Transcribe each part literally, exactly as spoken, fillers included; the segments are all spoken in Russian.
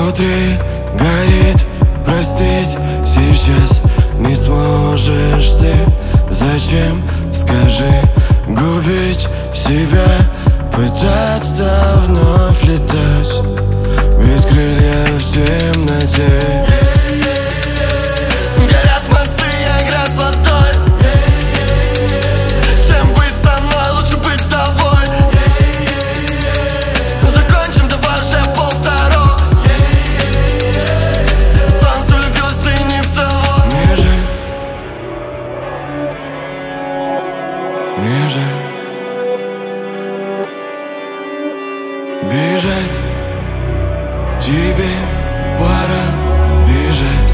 Внутри горит, простить сейчас не сможешь ты. Зачем, скажи, губить себя, пытаться вновь летать без крыльев в темноте? Горят мосты, я игра с водой. Чем быть со мной, лучше быть вдовой. Закончим, давай уже полвторого. Солнце влюбилось, ты не в того. Мне жаль, мне жаль бежать, тебе пора бежать.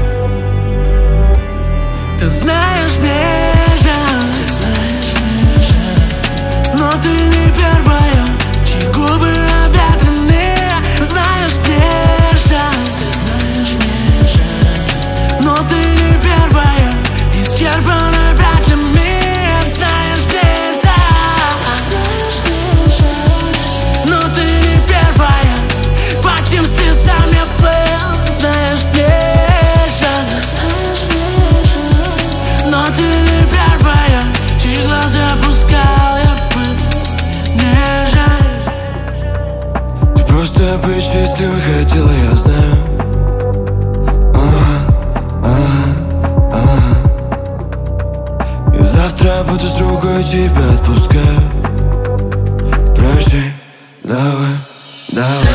Ты знаешь, мне жаль, ты знаешь, мне жаль, но ты не первая, чьи губы обветренные. Знаешь, мне жаль, ты знаешь, мне жаль, но ты не первая, исчерпанная пятлями. Знаешь, мне жаль, знаешь, мне жаль, но ты не первая, по чьим слезам я плыл. Знаешь, мне жаль, знаешь, мне жаль, но ты не первая, чьи глаза пускал я пыл. Мне жаль. Ты просто быть счастливой хотела, я знаю. Ага, ага, ага. И завтра буду с другой, тебя отпускаю. Прощай, давай, давай.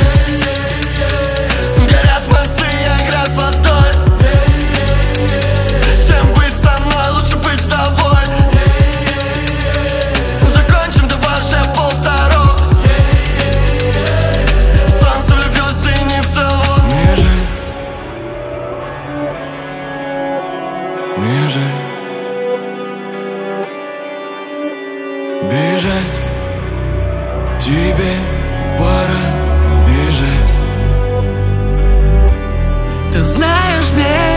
Горят мосты, я игра с водой. Чем быть со мной, лучше быть вдовой. Закончим, давай уже полвторого. Солнце влюбилось, ты не в того. Мне жаль, мне жаль бежать, тебе пора бежать. Ты знаешь, мне